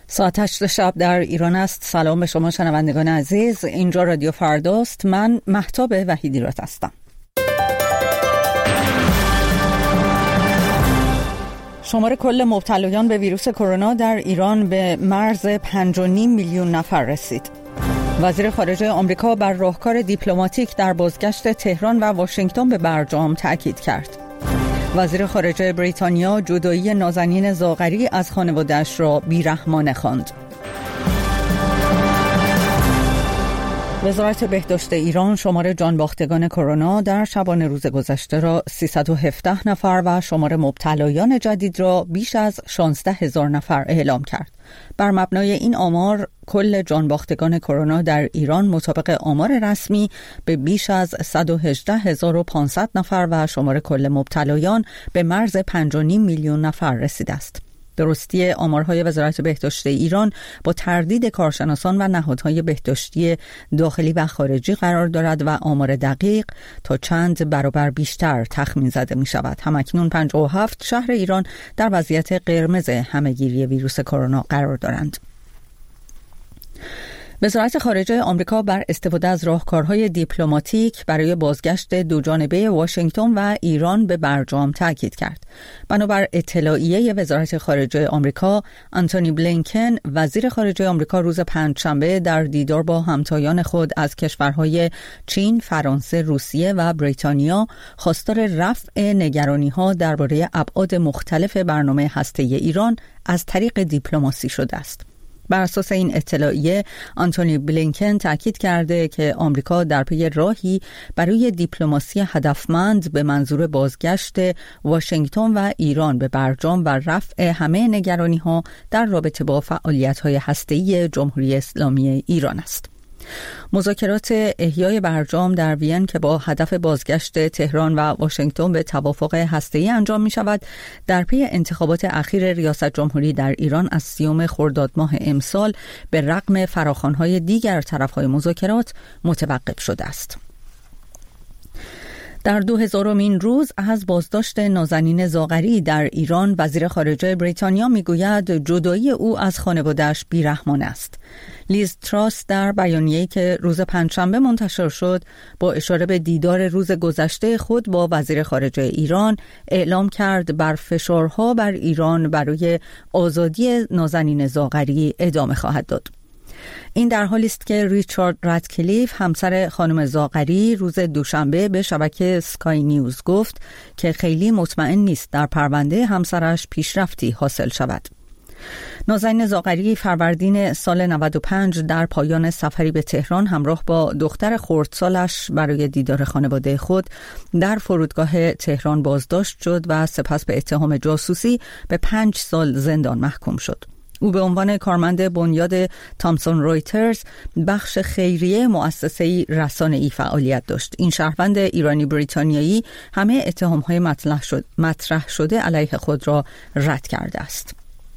ساعت 8 شب در ایران است. سلام به شما شنوندگان عزیز، اینجا رادیو فرداست. من مهتاب وحیدی رات هستم. شمار کل مبتلایان به ویروس کرونا در ایران به مرز 5.5 میلیون نفر رسید. وزیر خارجه آمریکا بر راهکار دیپلماتیک در بازگشت تهران و واشنگتن به برجام تاکید کرد. وزیر خارجه بریتانیا جدایی نازنین زاغری از خانواده‌اش را بیرحمانه خواند. وزارت بهداشت ایران شمار جانباختگان کرونا در شبانه روز گذشته را 317 نفر و شمار مبتلایان جدید را بیش از 16,000 نفر اعلام کرد. بر مبنای این آمار کل جانباختگان کرونا در ایران مطابق آمار رسمی به بیش از 118,500 نفر و شمار کل مبتلایان به مرز 5.5 میلیون نفر رسیده است. درستی آمارهای وزارت بهداشت ایران با تردید کارشناسان و نهادهای بهداشتی داخلی و خارجی قرار دارد و آمار دقیق تا چند برابر بیشتر تخمین زده می شود. همکنون 57 شهر ایران در وضعیت قرمز همهگیری ویروس کرونا قرار دارند. وزارت خارجه آمریکا بر استفاده از راهکارهای دیپلماتیک برای بازگشت دوجانبه واشنگتن و ایران به برجام تاکید کرد. بنابر اطلاعیه وزارت خارجه آمریکا، آنتونی بلینکن وزیر خارجه آمریکا روز پنجشنبه در دیدار با همتایان خود از کشورهای چین، فرانسه، روسیه و بریتانیا خواستار رفع نگرانی‌ها درباره ابعاد مختلف برنامه هسته‌ای ایران از طریق دیپلماسی شده است. بر اساس این اطلاعیه، آنتونی بلینکن تاکید کرده که آمریکا در پی راهی برای دیپلماسی هدفمند به منظور بازگشت واشنگتن و ایران به برجام و رفع همه نگرانی‌ها در رابطه با فعالیت‌های هسته‌ای جمهوری اسلامی ایران است. مذاکرات احیای برجام در وین که با هدف بازگشت تهران و واشنگتن به توافق هسته‌ای انجام می شود، در پی انتخابات اخیر ریاست جمهوری در ایران از 30 خرداد ماه امسال به رغم فراخوان‌های دیگر طرف‌های مذاکرات متوقف شده است. در 2000مین روز از بازداشت نازنین زاغری در ایران، وزیر خارجه بریتانیا میگوید جدایی او از خانواده‌اش بیرحمانه است. لیز تراس در بیانیه‌ای که روز پنجشنبه منتشر شد با اشاره به دیدار روز گذشته خود با وزیر خارجه ایران اعلام کرد بر فشارها بر ایران برای آزادی نازنین زاغری ادامه خواهد داد. این در حالی است که ریچارد رادکلیف همسر خانم زاغری روز دوشنبه به شبکه سکای نیوز گفت که خیلی مطمئن نیست در پرونده همسرش پیشرفتی حاصل شود. نازنین زاغری فروردین سال 95 در پایان سفری به تهران همراه با دختر خردسالش برای دیدار خانواده خود در فرودگاه تهران بازداشت شد و سپس به اتهام جاسوسی به 5 سال زندان محکوم شد. او به عنوان کارمند بنیاد تامسون رویترز بخش خیریه مؤسسه رسانه‌ای فعالیت داشت. این شهروند ایرانی بریتانیایی همه اتهام‌های مطرح شده علیه خود را رد کرده است.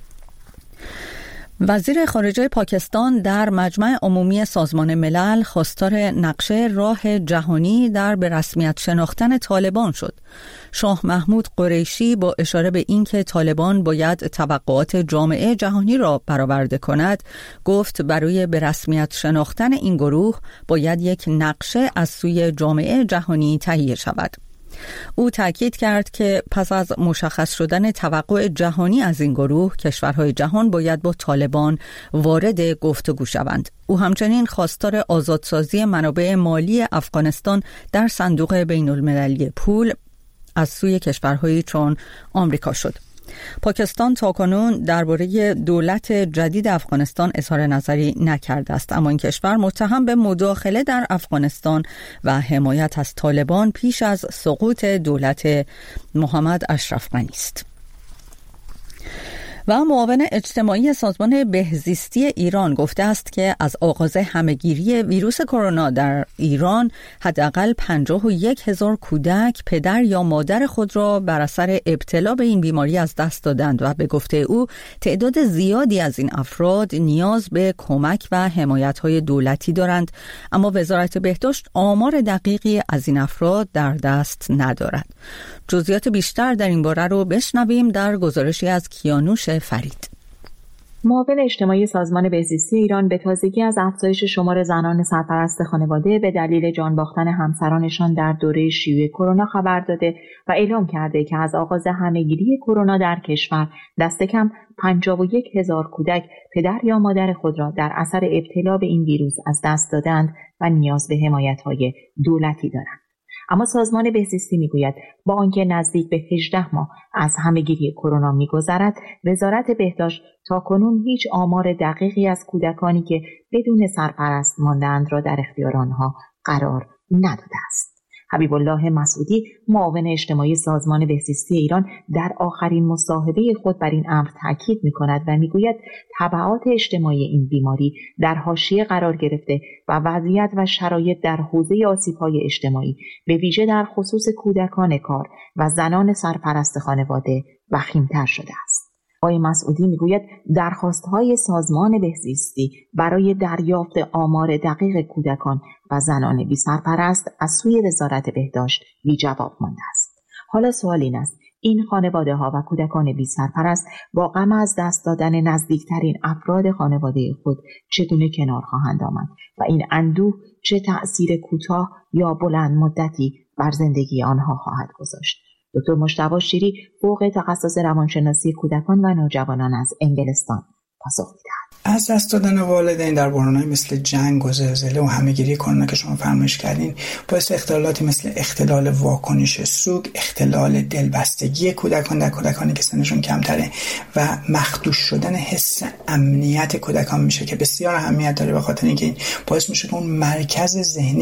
وزیر خارجه پاکستان در مجمع عمومی سازمان ملل خواستار نقشه راه جهانی در به رسمیت شناختن طالبان شد. شاه محمود قریشی با اشاره به اینکه طالبان باید توقعات جامعه جهانی را برآورده کند، گفت برای به رسمیت شناختن این گروه باید یک نقشه از سوی جامعه جهانی تهیه شود. او تاکید کرد که پس از مشخص شدن توقع جهانی از این گروه، کشورهای جهان باید با طالبان وارد گفتگو شوند. او همچنین خواستار آزادسازی منابع مالی افغانستان در صندوق بین المللی پول از سوی کشورهایی چون آمریکا شد. پاکستان تاکنون درباره دولت جدید افغانستان اظهار نظری نکرده است، اما این کشور متهم به مداخله در افغانستان و حمایت از طالبان پیش از سقوط دولت محمد اشرف غنی است. و معاون اجتماعی سازمان بهزیستی ایران گفته است که از آغاز همهگیری ویروس کرونا در ایران حداقل 51,000 کودک پدر یا مادر خود را بر اثر ابتلا به این بیماری از دست دادند و به گفته او تعداد زیادی از این افراد نیاز به کمک و حمایت‌های دولتی دارند، اما وزارت بهداشت آمار دقیقی از این افراد در دست ندارد. جزئیات بیشتر در این باره رو بشنویم در گزارشی از کیانوش فرید. معاون اجتماعی سازمان بهزیستی ایران به تازگی از افزایش شمار زنان سرپرست خانواده به دلیل جان باختن همسرانشان در دوره شیوع کرونا خبر داده و اعلام کرده که از آغاز همهگیری کرونا در کشور دست کم 51,000 کودک پدر یا مادر خود را در اثر ابتلا به این ویروس از دست دادند و نیاز به حمایت‌های دولتی دارند. اما سازمان بهزیستی میگوید با آنکه نزدیک به 18 ماه از همهگیری کرونا میگذرد، وزارت بهداشت تاکنون هیچ آمار دقیقی از کودکانی که بدون سرپرست ماندند را در اختیار آنها قرار نداده است. حبیب الله مسعودی، معاون اجتماعی سازمان بهزیستی ایران، در آخرین مصاحبه خود بر این امر تاکید می‌کند و میگوید تبعات اجتماعی این بیماری در حاشیه قرار گرفته و وضعیت و شرایط در حوزه آسیب‌های اجتماعی به ویژه در خصوص کودکان کار و زنان سرپرست خانواده وخیم‌تر شده است. آقای مسعودی میگوید درخواست‌های سازمان بهزیستی برای دریافت آمار دقیق کودکان و زنان بی سرپرست از سوی وزارت بهداشت بی جواب مانده است. حالا سوال این است: این خانواده‌ها و کودکان بی سرپرست با غم از دست دادن نزدیکترین افراد خانواده خود چگونه کنار خواهند آمد و این اندوه چه تأثیر کوتاه یا بلند مدتی بر زندگی آنها خواهد گذاشت؟ دکتر مجتبی شیری، فوق تخصص روانشناسی کودکان و نوجوانان از انگلستان، پاسخ می‌دهد. از دست دادن والدین در بحران‌های مثل جنگ و زلزله و همهگیری کرونا که شما فرمایش کردین باعث اختلالاتی مثل اختلال واکنش سوگ، اختلال دلبستگی کودکان در کودکانی که سنشون کمتره و مخدوش شدن حس امنیت کودکان میشه که بسیار اهمیت داره، به خاطر اینکه این باعث میشه که اون مرکزی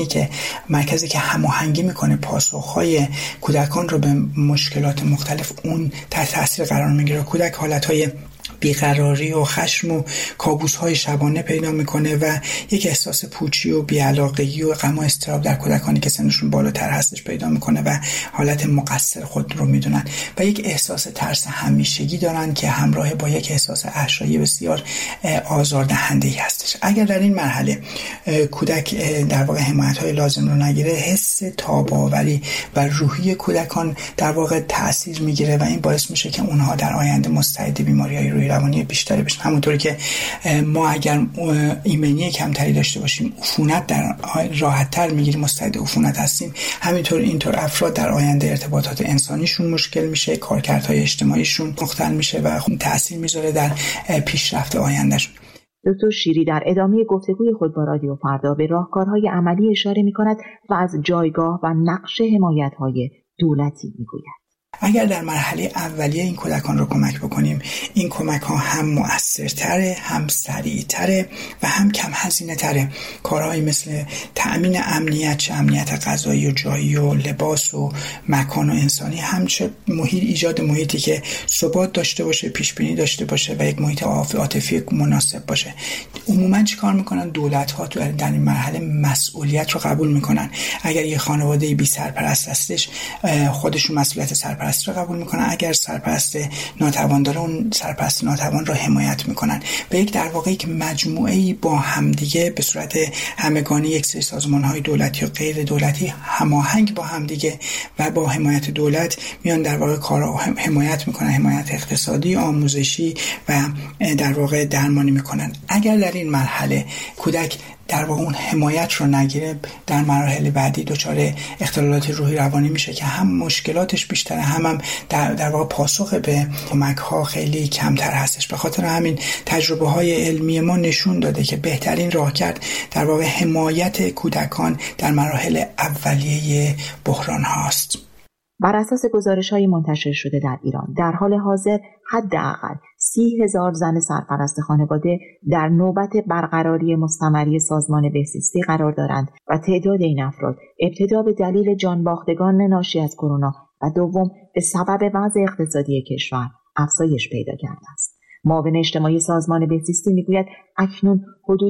که هماهنگی میکنه پاسخهای کودکان رو به مشکلات مختلف اون تحت تاثیر قرار میگیره. کودک حالتهای بیقراری و خشم و کابوس‌های شبانه پیدا میکنه و یک احساس پوچی و بی‌علاقگی و غم و اضطراب در کودکانی که سنشون بالاتر هستش پیدا میکنه و حالت مقصر خود رو میدونن و یک احساس ترس همیشگی دارن که همراه با یک احساس احشایی بسیار آزاردهنده‌ای هستش. اگر در این مرحله کودک در واقع حمایت‌های لازم رو نگیره، حس تاب‌آوری و روحی کودکان در واقع تأثیر میگیره و این باعث میشه که اونها در آینده مستعد بیماری‌های روحی روانی بیشتری بشن. همونطوری که ما اگر ایمنی کمتری داشته باشیم، عفونت در راحت‌تر میگیریم، مستعد عفونت هستیم، اینطور افراد در آینده ارتباطات انسانیشون مشکل میشه، کارکردهای اجتماعیشون مختل میشه و تأثیر میذاره در پیشرفت آیندهشون. دکتر شیری در ادامه گفتگوی خود با رادیو فردا به راهکارهای عملی اشاره میکند و از جایگاه و نقش حمایت‌های دولتی میگوید. اگر در مرحله اولیه این کودکان رو کمک بکنیم، این کمک ها هم مؤثرتره، هم سریعتره و هم کم هزینه تره. کارهایی مثل تأمین امنیت، چه امنیت غذایی و جایی و لباس و مکان و انسانی، هم چه ایجاد محیطی که ثبات داشته باشه، پیش بینی داشته باشه و یک محیط عاطفی مناسب باشه. عموما چیکار میکنن دولت ها در این مرحله مسئولیت رو قبول میکنن. اگر یه خانواده بی سرپرست هستش، خودشون مسئولیت سرپرست رو قبول میکنن. اگر سرپرست ناتوان داره، اون سرپرست ناتوان رو حمایت میکنن. به یک در واقع یک مجموعه‌ای با همدیگه به صورت همگانی، یک سری سازمان‌های دولتی و غیر دولتی هماهنگ با همدیگه و با حمایت دولت میان در واقع کارا حمایت میکنن، حمایت اقتصادی، آموزشی و در واقع درمانی میکنن. اگر در این مرحله کودک در واقع اون حمایت رو نگیره، در مراحل بعدی دچار اختلالات روحی روانی میشه که هم مشکلاتش بیشتره، هم در واقع پاسخ به کمک ها خیلی کمتر هستش. به خاطر همین تجربه های علمی ما نشون داده که بهترین راهکرد در واقع حمایت کودکان در مراحل اولیه بحران هاست. بر اساس گزارش‌های منتشر شده در ایران، در حال حاضر حداقل 30,000 زن سرپرست خانواده در نوبت برقراری مستمری سازمان بهزیستی قرار دارند و تعداد این افراد ابتدا به دلیل جانباختگان ناشی از کرونا و دوم به سبب وضع اقتصادی کشور افزایش پیدا کرده است. معاون اجتماعی سازمان بهزیستی میگوید اکنون حدود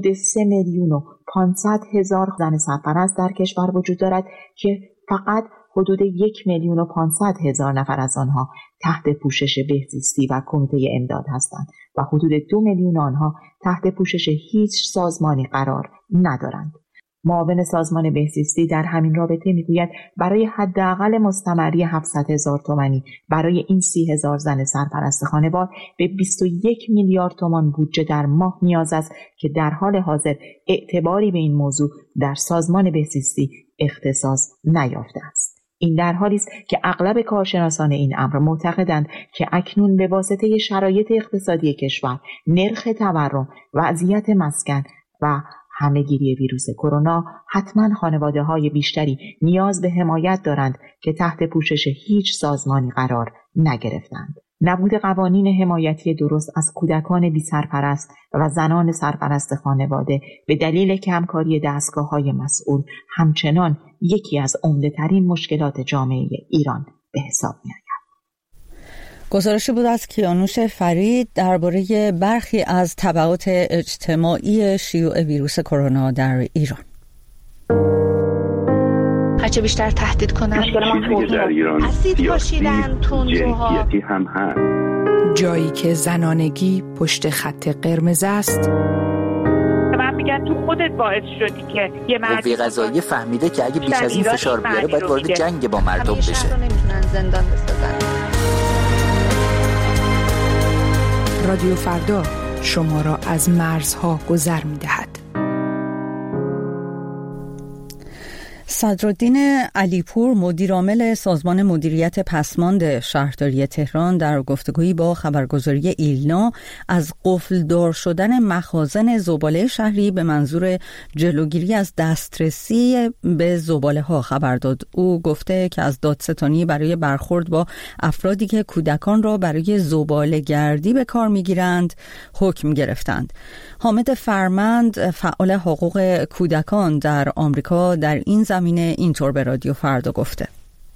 3,500,000 زن سرپرست در کشور وجود دارد که فقط حدود 1,500,000 نفر از آنها تحت پوشش بهزیستی و کمیته امداد هستند و حدود 2 میلیون آنها تحت پوشش هیچ سازمانی قرار ندارند. معاون سازمان بهزیستی در همین رابطه میگوید برای حداقل مستمری 700,000 تومانی برای این 30,000 زن سرپرست خانوار به 21 میلیارد تومان بودجه در ماه نیاز است که در حال حاضر اعتباری به این موضوع در سازمان بهزیستی اختصاص نیافته است. این در حالی است که اغلب کارشناسان این امر معتقدند که اکنون به واسطه شرایط اقتصادی کشور، نرخ تورم، وضعیت مسکن و همه‌گیری ویروس کرونا حتما خانواده‌های بیشتری نیاز به حمایت دارند که تحت پوشش هیچ سازمانی قرار نگرفتند. نبود قوانین حمایتی درست از کودکان بی سرپرست و زنان سرپرست خانواده به دلیل کمکاری دستگاه‌های مسئول همچنان یکی از عمده‌ترین مشکلات جامعه ایران به حساب می‌آید. گزارشی بود از کیانوش فرید درباره برخی از تبعات اجتماعی شیوع ویروس کرونا در ایران. هرچه بیشتر تهدید کنن چیزی که در ایران سیاسی جنسیتی هم هست. جایی که زنانگی پشت خط قرمز است. من میگم تو خودت باعث شدی که یه قوه قضاییه فهمیده که اگه بیش از این فشار بیاره باید وارد جنگ با مردم بشه. نمیتونن زندان بسازن. رادیو فردا شما را از مرزها گذر می‌دهد. صدرالدین علیپور مدیرعامل سازمان مدیریت پسماند شهرداری تهران در گفتگویی با خبرگزاری ایلنا از قفل‌دار شدن مخازن زباله شهری به منظور جلوگیری از دسترسی به زباله‌ها خبر داد. او گفته که از دادستانی برای برخورد با افرادی که کودکان را برای زباله‌گردی به کار می‌گیرند حکم گرفتند. حامد فرمند فعال حقوق کودکان در آمریکا در این زمینه اینطور به رادیو فردا گفته: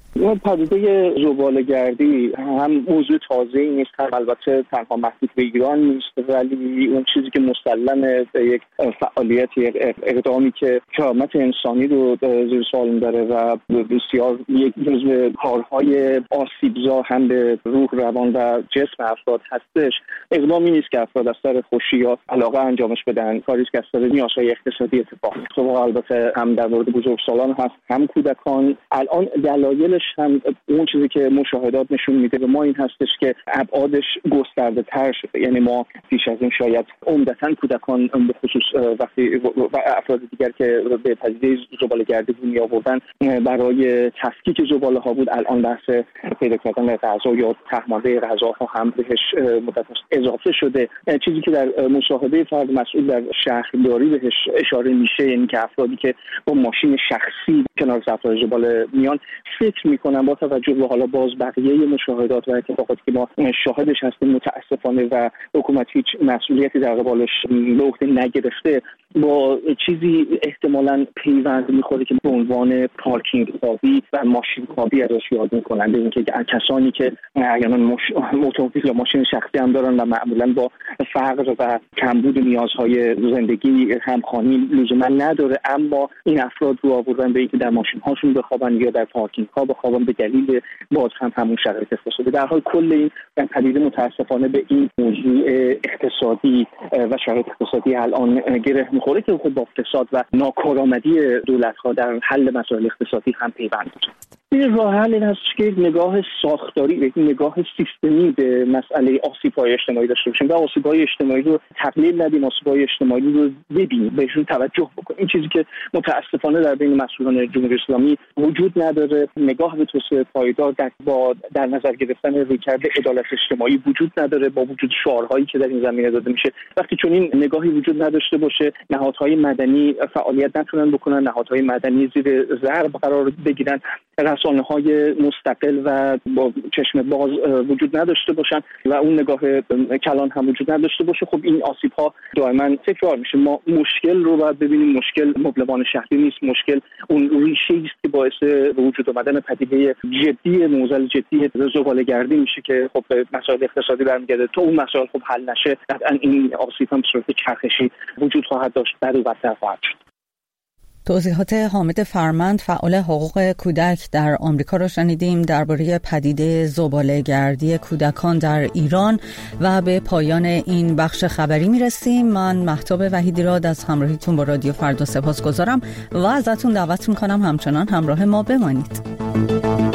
پدیده زباله‌گردی هم موضوع تازه‌ای نیست، هم البته تنها محدود به ایران نیست، ولی اون چیزی که مسلمه یک فعالیت، اقدامی که کرامت انسانی رو زیر سوال می‌بره و بسیار یک جزو کارهای آسیبزا هم به روح، روان و جسم افراد هستش. اقدامی نیست که افراد از سر خوشی یا علاقه انجامش بدن، کاری است که از سر نیازهای اقتصادی اتفاق میفته. البته هم در مورد بزرگسالان هست، هم کودکان. الان دلایل هم اون چیزی که مشاهدات نشون میده به ما این هستش که ابعادش گسترده تر شده. یعنی ما پیش از این شاید عمدتاً کودکان به خصوص وقتی و افراد دیگر که به پدیده زباله‌گردی می آوردن برای تفکیک زباله ها بود، الان بحث پیدا کردن غذا یا تهمانده غذاها هم بهش مدت اضافه شده. چیزی که در مشاهده فرد مسئول در شهرداری بهش اشاره میشه، یعنی که افرادی که با ماشین شخصی کنار صفحه زباله میان، فکر میکنم با توجه به حالا باز بقیه مشاهدات و اتفاقاتی که ما شاهدش هستیم متاسفانه و حکومت هیچ مسئولیتی در قبالش به عهده نگرفته، با چیزی احتمالاً پیوند میخوره که به عنوان پارکینگ خوابی و ماشین خوابی ازش یاد میکنن. به اینکه کسانی که احیانا اتومبیل یا ماشین شخصی هم دارن و معمولاً با فقر و کمبود نیازهای زندگی همخوانی لزوما نداره، اما این افراد رو آوردن به اینکه در ماشین هاشون بخوابن یا در پارکینگ ها بخوابن به دلیل باز هم همون شرایط اقتصادی. در حال کل این پدیده متاسفانه به این موضوع اقتصادی و شرایط اقتصادی الان گره میخوره که خب با فساد و ناکارآمدی دولت‌ها در حل مسائل اقتصادی هم پیوند داره. این راه حل این هست که نگاه ساختاری، نگاه سیستمی به مسئله آسیب‌های اجتماعی داشته باشیم و آسیب‌های اجتماعی رو تقلیل ندیم، آسیب‌های اجتماعی رو ببینیم، بهشون توجه بکنیم. این چیزی که متأسفانه در بین مسئولان جمهوری اسلامی وجود نداره. نگاه به توسعه پایدار در نظر گرفتن رویکرد عدالت اجتماعی وجود نداره، با وجود شعارهایی که در این زمینه داده میشه. وقتی چون این نگاهی وجود نداشته باشه، نهادهای مدنی فعالیت نتونن بکنن، نهادهای مدنی زیر ضرب قرار بگیرن، رسانه‌های مستقل و با چشم باز وجود نداشته باشن و اون نگاه کلان هم وجود نداشته باشه، خب این آسیب‌ها دائما تکرار میشه. ما مشکل رو باید ببینیم، مشکل مبلمان شهری نیست، مشکل اون ریشه‌ای است که باعث وجود آمدن پدیده جدی، معضل جدی زباله‌گردی میشه که خب مسائل اقتصادی برمیگرده. تا اون مسائل خب حل نشه، قطعاً این آسیب هم به صورت چرخشی وجود خواهد داشت، بعد و بدتر خواهد شد. توضیحات حامد فرمند فعال حقوق کودک در آمریکا را شنیدیم درباره پدیده زباله‌گردی کودکان در ایران و به پایان این بخش خبری میرسیم. من مهتاب وحیدیراد از همراهیتون با رادیو فردا سپاسگزارم و ازتون دعوت میکنم همچنان همراه ما بمانید.